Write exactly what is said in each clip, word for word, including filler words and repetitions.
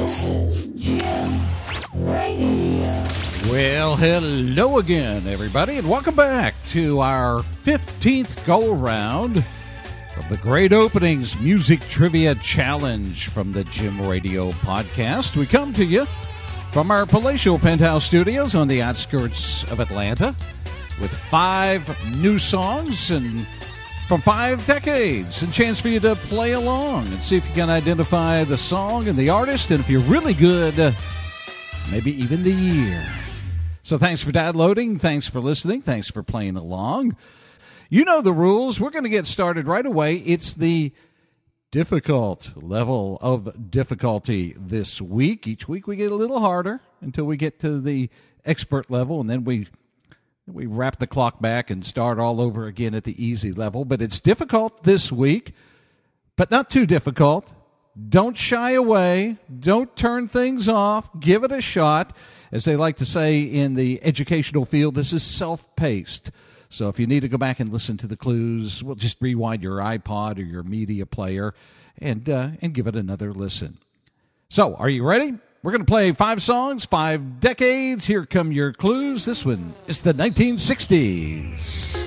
This is Jim Radio. Well, hello again, everybody, and welcome back to our fifteenth go-around of the Great Openings Music Trivia Challenge from the Jim Radio podcast. We come to you from our palatial penthouse studios on the outskirts of Atlanta with five new songs and from five decades, and a chance for you to play along and see if you can identify the song and the artist, and if you're really good, uh, maybe even the year. So thanks for downloading, thanks for listening, thanks for playing along. You know the rules. We're going to get started right away. It's the difficult level of difficulty this week. Each week we get a little harder until we get to the expert level, and then we we wrap the clock back and start all over again at the easy level. But it's difficult this week, but not too difficult. Don't shy away. Don't turn things off. Give it a shot. As they like to say in the educational field, this is self-paced. So if you need to go back and listen to the clues, we'll just rewind your iPod or your media player and uh, and give it another listen. So, are you ready? We're going to play five songs, five decades. Here come your clues. This one is the nineteen sixties.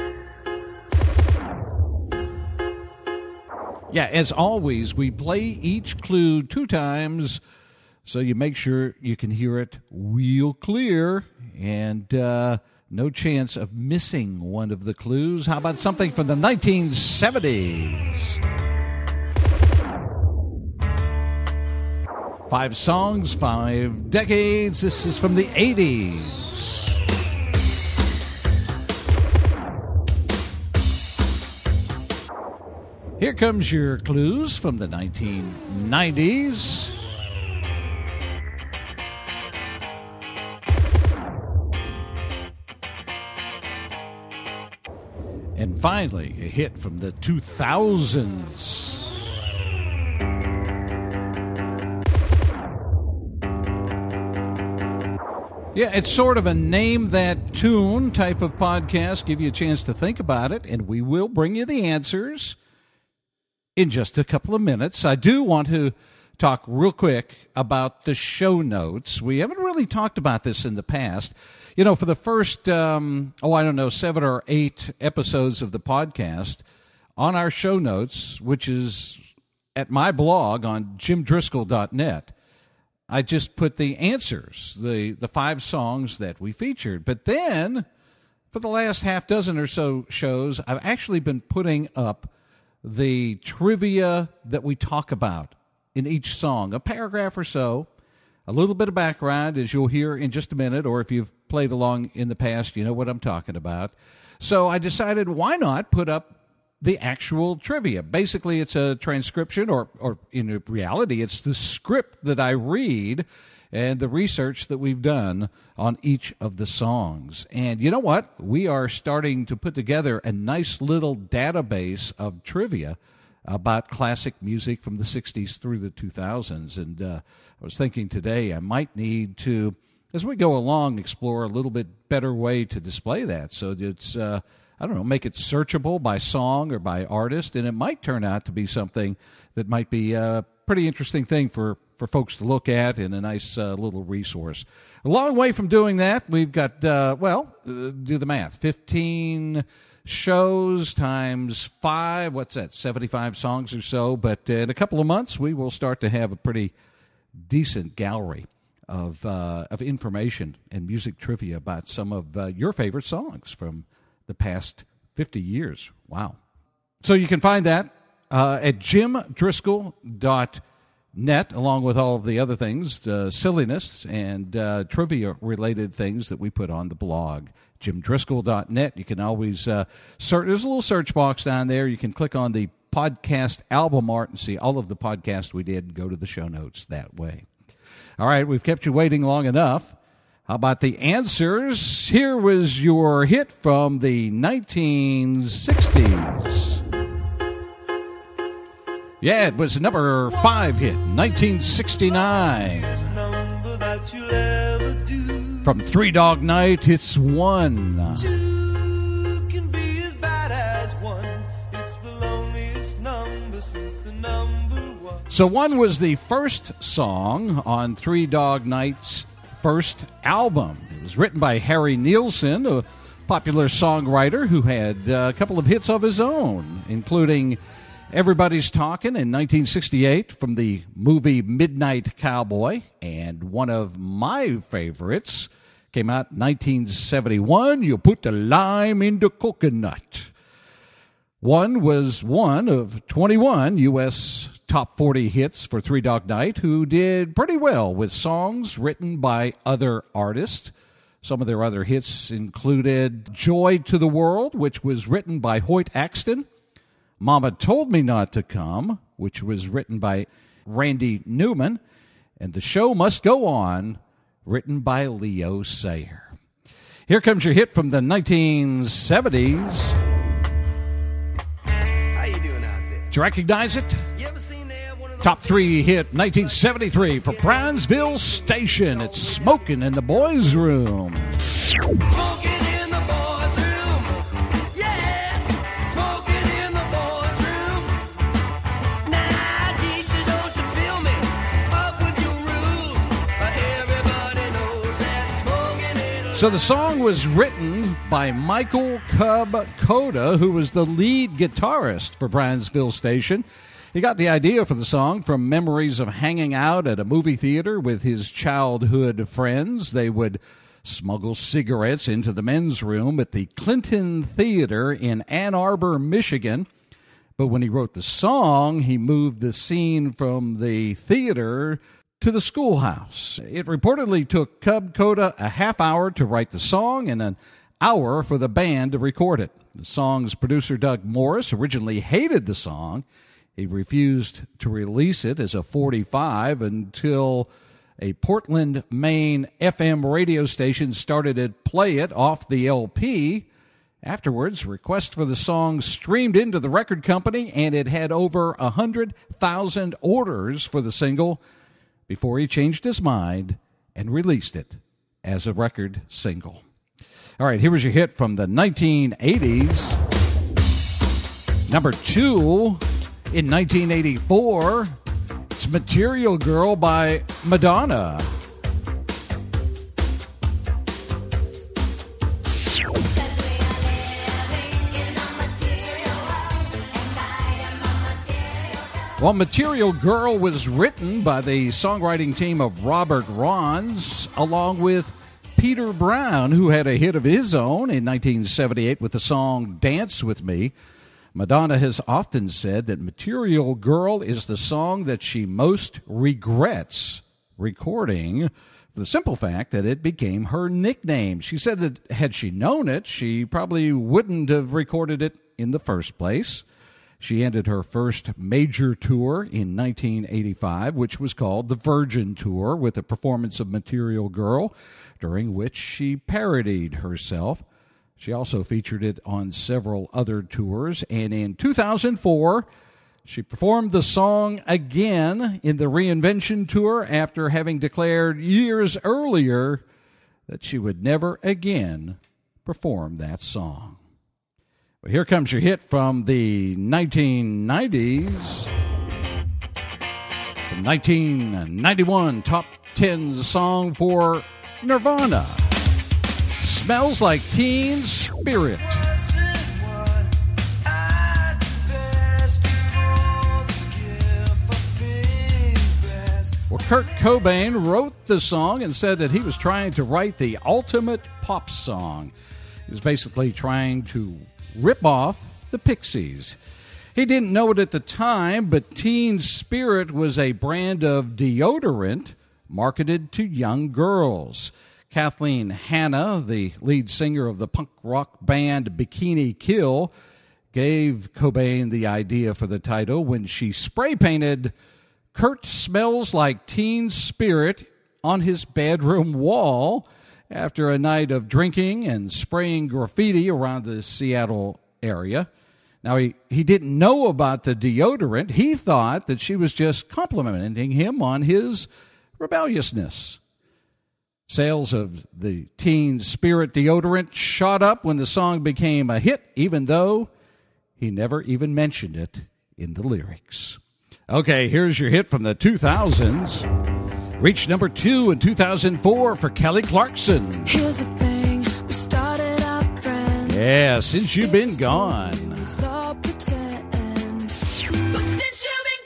Yeah, as always, we play each clue two times, so you make sure you can hear it real clear, and uh, no chance of missing one of the clues. How about something from the nineteen seventies? Five songs, five decades. This is from the eighties. Here comes your clues from the nineteen nineties. And finally, a hit from the two thousands. Yeah, it's sort of a name that tune type of podcast. Give you a chance to think about it, and we will bring you the answers in just a couple of minutes. I do want to talk real quick about the show notes. We haven't really talked about this in the past. You know, for the first, um, oh, I don't know, seven or eight episodes of the podcast, on our show notes, which is at my blog on jim driscoll dot net, I just put the answers, the, the five songs that we featured. But then, for the last half dozen or so shows, I've actually been putting up the trivia that we talk about in each song, a paragraph or so, a little bit of background, as you'll hear in just a minute, or if you've played along in the past, you know what I'm talking about. So I decided, why not put up the actual trivia? Basically, it's a transcription, or, or in reality, it's the script that I read and the research that we've done on each of the songs. And you know what? We are starting to put together a nice little database of trivia about classic music from the sixties through the two thousands. And uh, I was thinking today I might need to, as we go along, explore a little bit better way to display that. So it's, uh, I don't know, make it searchable by song or by artist, and it might turn out to be something that might be a pretty interesting thing for, for folks to look at, and a nice uh, little resource. A long way from doing that. We've got, uh, well, uh, do the math, fifteen shows times five, what's that, seventy-five songs or so, but in a couple of months we will start to have a pretty decent gallery of uh, of information and music trivia about some of uh, your favorite songs from the past fifty years. Wow. So you can find that uh, at jim driscoll dot net, along with all of the other things, uh, silliness and uh, trivia-related things that we put on the blog, jim driscoll dot net. You can always uh, search. There's a little search box down there. You can click on the podcast album art and see all of the podcasts we did and go to the show notes that way. All right, we've kept you waiting long enough. How about the answers? Here was your hit from the nineteen sixties. Yeah, it was a number five hit, nineteen sixty-nine. From Three Dog Night, it's One. Two can be as bad as one. It's the loneliest number since the number one. So one was the first song on Three Dog Night's first album. It was written by Harry Nilsson, a popular songwriter who had a couple of hits of his own, including Everybody's Talking in nineteen sixty-eight from the movie Midnight Cowboy, and one of my favorites came out in nineteen seventy-one, You Put the Lime in the Coconut. One was one of twenty-one U S top forty hits for Three Dog Night, who did pretty well with songs written by other artists. Some of their other hits included Joy to the World, which was written by Hoyt Axton, Mama Told Me Not to Come, which was written by Randy Newman, and The Show Must Go On, written by Leo Sayer. Here comes your hit from the nineteen seventies. How you doing out there? Do you recognize it? You ever seen there one of those Top three hit nineteen seventy-three for Brownsville Station. It's Smoking in the Boys' Room. smoking in the boys' room? Yeah, smoking in the boys' room. Now, teacher, don't you feel me up with your rules? Everybody knows that smoking in a So the song was written by Michael Cub Coda, who was the lead guitarist for Brownsville Station. He got the idea for the song from memories of hanging out at a movie theater with his childhood friends. They would smuggle cigarettes into the men's room at the Clinton Theater in Ann Arbor, Michigan. But when he wrote the song, he moved the scene from the theater to the schoolhouse. It reportedly took Cub Coda a half hour to write the song and an hour for the band to record it. The song's producer, Doug Morris, originally hated the song. He refused to release it as a forty-five until a Portland, Maine F M radio station started to play it off the L P. Afterwards, requests for the song streamed into the record company, and it had over one hundred thousand orders for the single before he changed his mind and released it as a record single. All right, here was your hit from the nineteen eighties. Number two in nineteen eighty-four, it's Material Girl by Madonna. Well, Material Girl was written by the songwriting team of Robert Rons, along with Peter Brown, who had a hit of his own in nineteen seventy-eight with the song Dance With Me. Madonna has often said that Material Girl is the song that she most regrets recording, for the simple fact that it became her nickname. She said that had she known it, she probably wouldn't have recorded it in the first place. She ended her first major tour in nineteen eighty-five, which was called the Virgin Tour, with a performance of Material Girl, during which she parodied herself. She also featured it on several other tours, and in two thousand four, she performed the song again in the Reinvention Tour after having declared years earlier that she would never again perform that song. Well, here comes your hit from the nineteen nineties. The nineteen ninety-one Top ten song for Nirvana. Smells Like Teen Spirit. Well, Kurt Cobain wrote the song and said that he was trying to write the ultimate pop song. He was basically trying to rip off the Pixies. He didn't know it at the time, but Teen Spirit was a brand of deodorant marketed to young girls. Kathleen Hanna, the lead singer of the punk rock band Bikini Kill, gave Cobain the idea for the title when she spray-painted Kurt Smells Like Teen Spirit on his bedroom wall after a night of drinking and spraying graffiti around the Seattle area. Now, he, he didn't know about the deodorant. He thought that she was just complimenting him on his rebelliousness. Sales of the Teen Spirit deodorant shot up when the song became a hit, even though he never even mentioned it in the lyrics. Okay, here's your hit from the two thousands. Reached number two in two thousand four for Kelly Clarkson. Here's the thing, we started out friends. Yeah, Since You've Been Gone. So pretend. But since you've been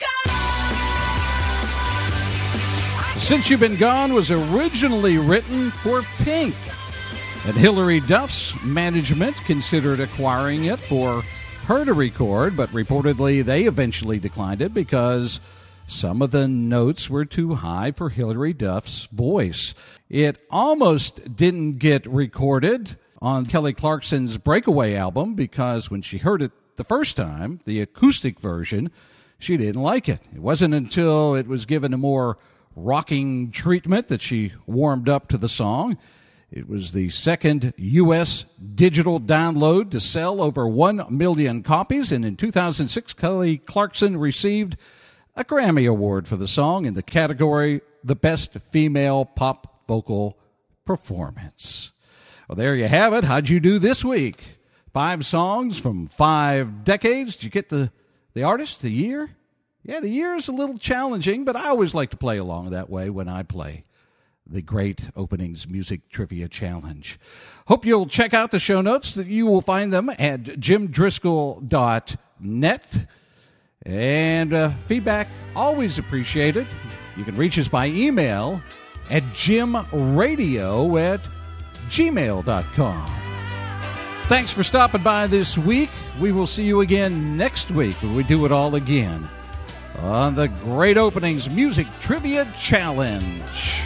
gone, Since You've Been Gone was originally written for Pink. And Hilary Duff's management considered acquiring it for her to record, but reportedly they eventually declined it because some of the notes were too high for Hilary Duff's voice. It almost didn't get recorded on Kelly Clarkson's Breakaway album because when she heard it the first time, the acoustic version, she didn't like it. It wasn't until it was given a more rocking treatment that she warmed up to the song. It was the second U S digital download to sell over one million copies, and in two thousand six, Kelly Clarkson received a Grammy Award for the song in the category The Best Female Pop Vocal Performance. Well, there you have it. How'd you do this week? Five songs from five decades. Did you get the, the artist, the year? Yeah, the year is a little challenging, but I always like to play along that way when I play the Great Openings Music Trivia Challenge. Hope you'll check out the show notes. That you will find them at jim driscoll dot net. And uh, feedback, always appreciated. You can reach us by email at jimradio at gmail dot com. Thanks for stopping by this week. We will see you again next week when we do it all again on the Great Openings Music Trivia Challenge.